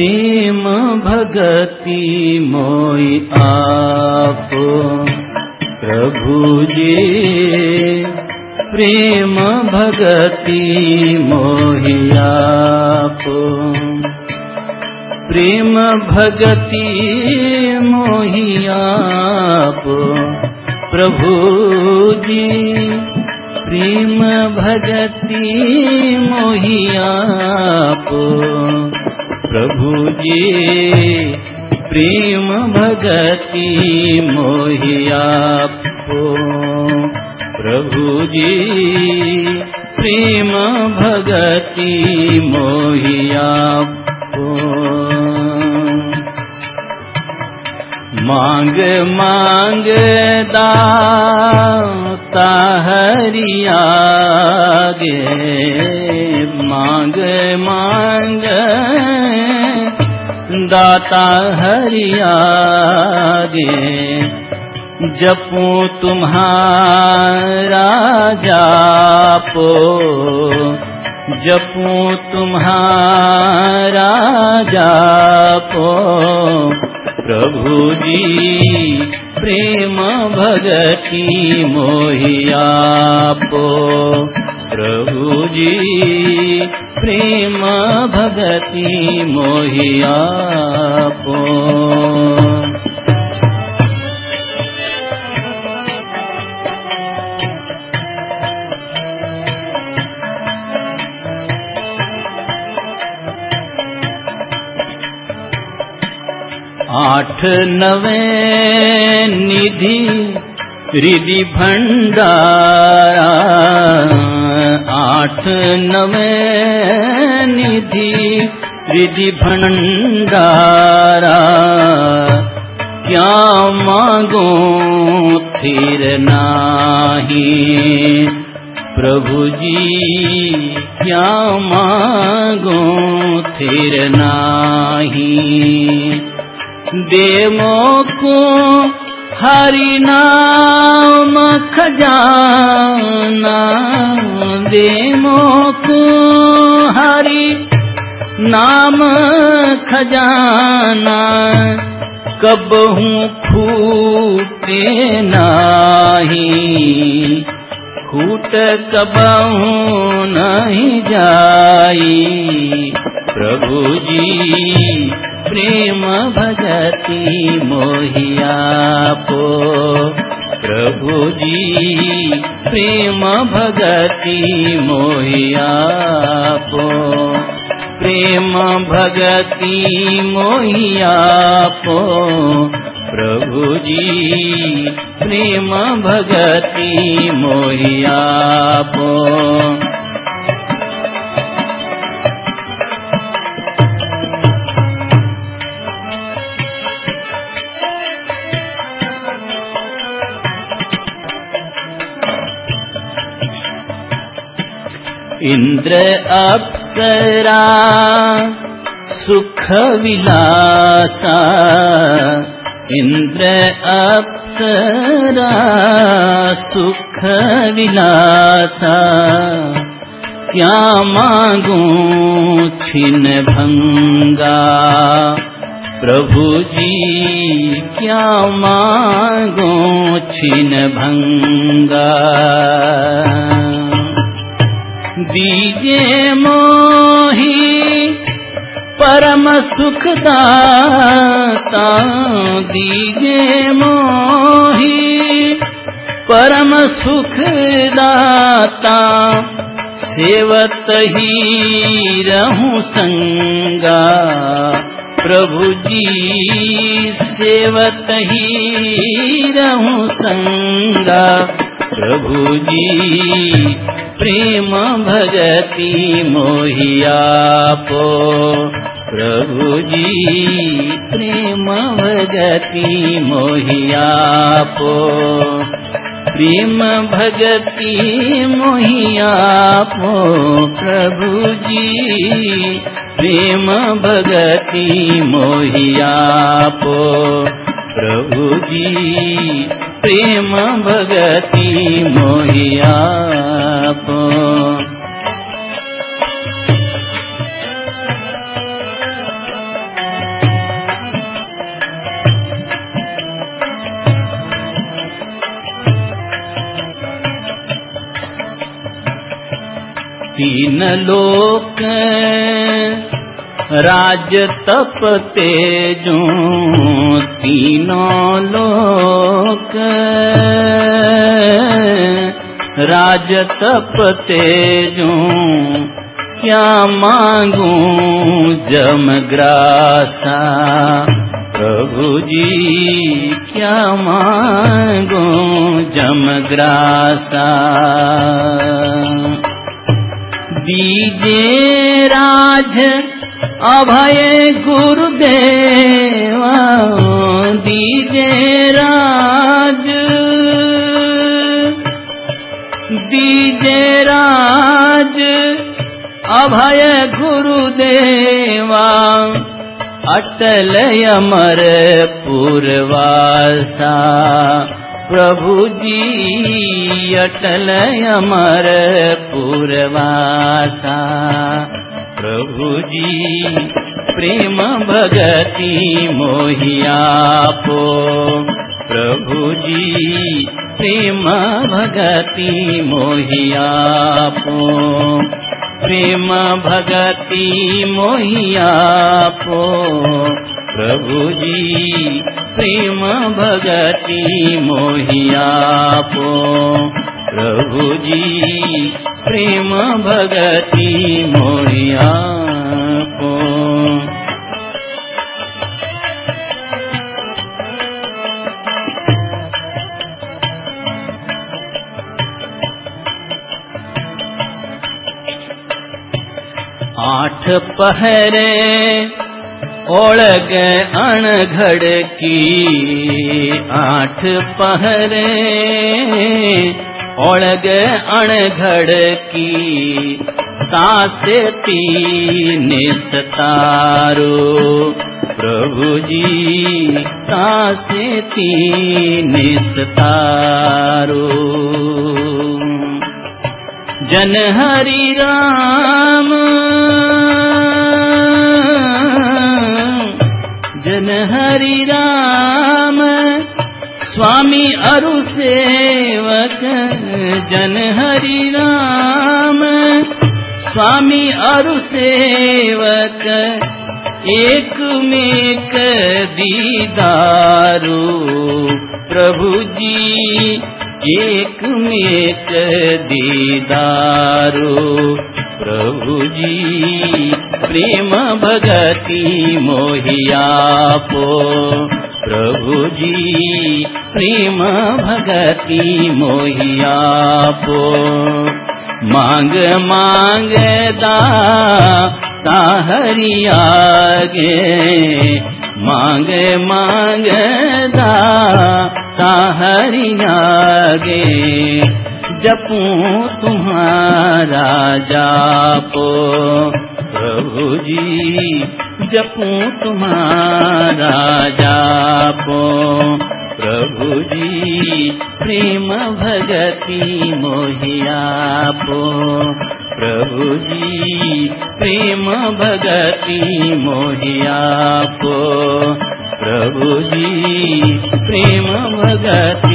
प्रेम भगति मोहि आप प्रभु जी, प्रेम भगति मोहि आप, प्रेम भगति मोहि आप प्रभु जी, प्रेम भगति मोहि आप प्रभु जी, प्रेम भगति मोहि आप प्रभु जी, प्रेम भगति मोहि आप। मांग मांग दाता हरि आगे, मांग मांग दाता हरि आगे, जपू तुम्हारा जापो, जपू तुम्हारा जापो प्रभु जी, प्रेम भगति मोहि आप प्रभु जी, प्रेम भगति मोहि आप। आठ नवे निधि रिधि भंडारा, आठ नवे निधि रिधि भंडारा, क्या मांगो फिर नाही प्रभु जी, क्या मांगो फिर नाही, देवो को हरि नाम खजाना, देवो को हरि नाम खजाना, कबहू खूटे नाही, खूट कबहू नहीं जाई प्रभु जी, प्रेम भगति मोहि आप प्रभु जी, प्रेम भगति मोहि आप, प्रेम भगति मोहि आप प्रभु जी, प्रेम भगति मोहि आप। इंद्र अप्सरा सुख विलासा, इंद्र अप्सरा सुख विलासा, क्या मांगूं छिन भंगा प्रभु जी, क्या मांगूं छिन भंगा, दीजे मोहि परम सुख दाता, दीजे मोहि परम सुख दाता, सेवत ही रहूं संगा प्रभु जी, सेवत ही रहूं संगा प्रभु जी, प्रेम भगति मोहि आप प्रभु जी, प्रेम भगति मोहि आप, प्रेम भगति मोहि आप प्रभु जी, प्रेम भगति मोहि आप प्रभु जी, प्रेम भगति मोहि आप। तीन लोक राज तप तेजो तीनों लोक राज तप तेजो क्या मांगू जमग्रासा प्रभु जी क्या मांगू जमग्रासा दीजे राज अभय गुरुदेवा दीजे राज अभय गुरुदेवा अटल अमर पुरवासा प्रभु जी अटल अमर पुरवासा प्रभु जी प्रेम भगति मोहियापो प्रभु जी प्रेम भगति मोहियापो प्रेम भगति मोहियापो प्रभु जी प्रेम भगति मोहियापो प्रभु जी प्रेम भगति मोहियापो। आठ पहरे ओळग अणघड़ की आठ पहरे ओळग अणघड़ की तासे तीन सतारो प्रभु जी तासे तीन सतारो जन हरि राम जन हरि राम स्वामी अरु सेवक जन हरि राम स्वामी अरु सेवक एक मेक दीदारो प्रभु जी एक मेक दीदारो प्रभु जी प्रेम भगति मोहियापो प्रभु जी प्रेम भगति मोहियापो मांग मांग दाता हरि आगे मांग मांग दाता हरि आगे जपूं तुम्हारा जापो प्रभु जी जपूं तुम्हारा जापो प्रभु जी प्रेम भगति मोहियापो प्रभु जी प्रेम भगति मोहियापो प्रभु जी प्रेम भगति